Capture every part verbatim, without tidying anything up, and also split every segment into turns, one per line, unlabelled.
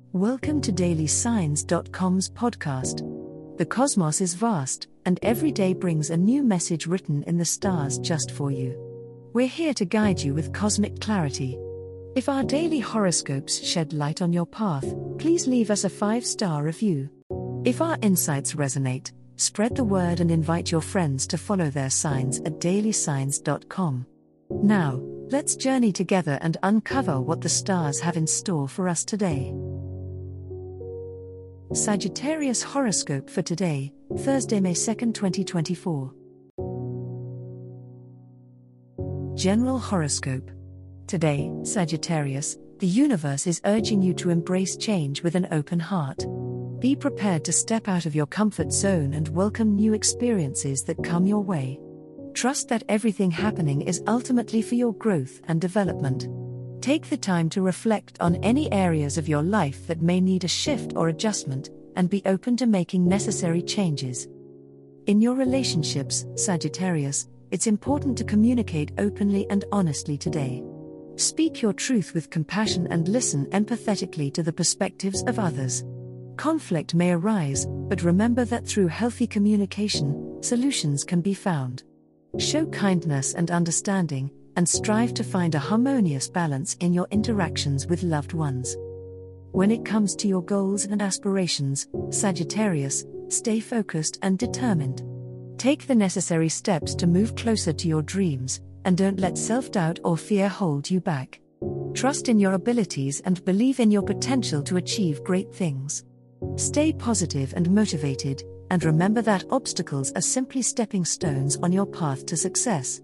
Welcome to daily signs dot com's podcast. The cosmos is vast, and every day brings a new message written in the stars just for you. We're here to guide you with cosmic clarity. If our daily horoscopes shed light on your path, please leave us a five-star review. If our insights resonate, spread the word and invite your friends to follow their signs at daily signs dot com. Now, let's journey together and uncover what the stars have in store for us today. Sagittarius horoscope for today, Thursday, May second, twenty twenty-four. General horoscope. Today, Sagittarius, the universe is urging you to embrace change with an open heart. Be prepared to step out of your comfort zone and welcome new experiences that come your way. Trust that everything happening is ultimately for your growth and development. Take the time to reflect on any areas of your life that may need a shift or adjustment, and be open to making necessary changes. In your relationships, Sagittarius, it's important to communicate openly and honestly today. Speak your truth with compassion and listen empathetically to the perspectives of others. Conflict may arise, but remember that through healthy communication, solutions can be found. Show kindness and understanding, and strive to find a harmonious balance in your interactions with loved ones. When it comes to your goals and aspirations, Sagittarius, stay focused and determined. Take the necessary steps to move closer to your dreams, and don't let self-doubt or fear hold you back. Trust in your abilities and believe in your potential to achieve great things. Stay positive and motivated, and remember that obstacles are simply stepping stones on your path to success.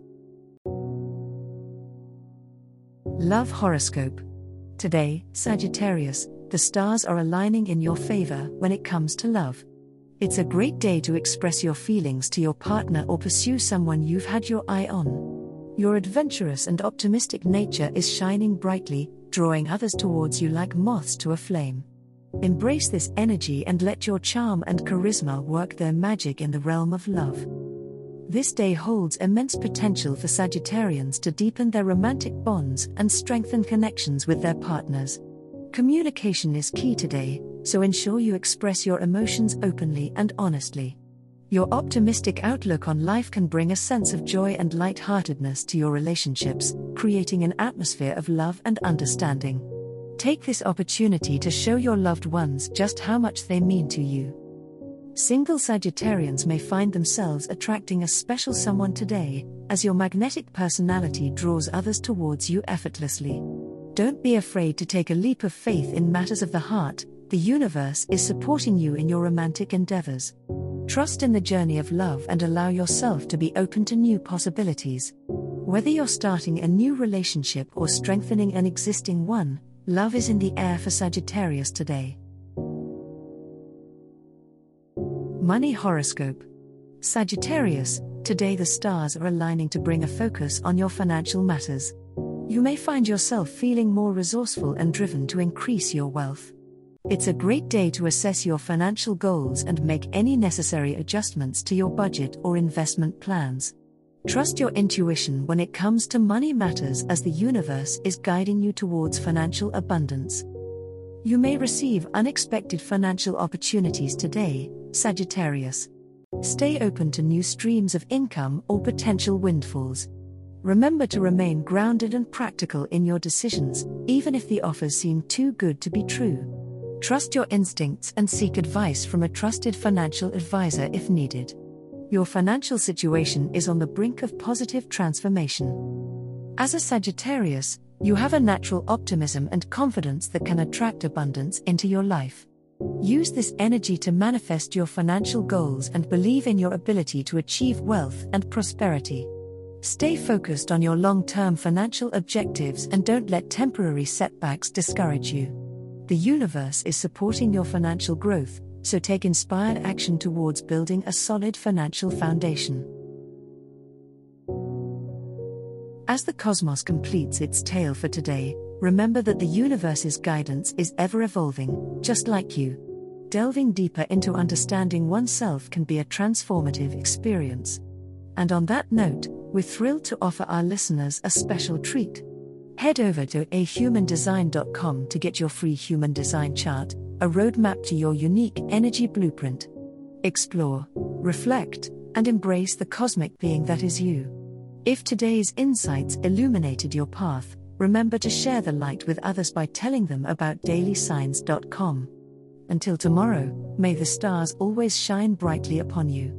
Love horoscope. Today, Sagittarius, the stars are aligning in your favor when it comes to love. It's a great day to express your feelings to your partner or pursue someone you've had your eye on. Your adventurous and optimistic nature is shining brightly, drawing others towards you like moths to a flame. Embrace this energy and let your charm and charisma work their magic in the realm of love. This day holds immense potential for Sagittarians to deepen their romantic bonds and strengthen connections with their partners. Communication is key today, so ensure you express your emotions openly and honestly. Your optimistic outlook on life can bring a sense of joy and lightheartedness to your relationships, creating an atmosphere of love and understanding. Take this opportunity to show your loved ones just how much they mean to you. Single Sagittarians may find themselves attracting a special someone today, as your magnetic personality draws others towards you effortlessly. Don't be afraid to take a leap of faith in matters of the heart. The universe is supporting you in your romantic endeavors. Trust in the journey of love and allow yourself to be open to new possibilities. Whether you're starting a new relationship or strengthening an existing one, love is in the air for Sagittarius today. Money horoscope. Sagittarius, today the stars are aligning to bring a focus on your financial matters. You may find yourself feeling more resourceful and driven to increase your wealth. It's a great day to assess your financial goals and make any necessary adjustments to your budget or investment plans. Trust your intuition when it comes to money matters, as the universe is guiding you towards financial abundance. You may receive unexpected financial opportunities today, Sagittarius. Stay open to new streams of income or potential windfalls. Remember to remain grounded and practical in your decisions, even if the offers seem too good to be true. Trust your instincts and seek advice from a trusted financial advisor if needed. Your financial situation is on the brink of positive transformation. As a Sagittarius, you have a natural optimism and confidence that can attract abundance into your life. Use this energy to manifest your financial goals and believe in your ability to achieve wealth and prosperity. Stay focused on your long-term financial objectives and don't let temporary setbacks discourage you. The universe is supporting your financial growth, so take inspired action towards building a solid financial foundation. As the cosmos completes its tale for today, remember that the universe's guidance is ever evolving, just like you. Delving deeper into understanding oneself can be a transformative experience. And on that note, we're thrilled to offer our listeners a special treat. Head over to a human design dot com to get your free human design chart, a roadmap to your unique energy blueprint. Explore, reflect, and embrace the cosmic being that is you. If today's insights illuminated your path, remember to share the light with others by telling them about daily signs dot com. Until tomorrow, may the stars always shine brightly upon you.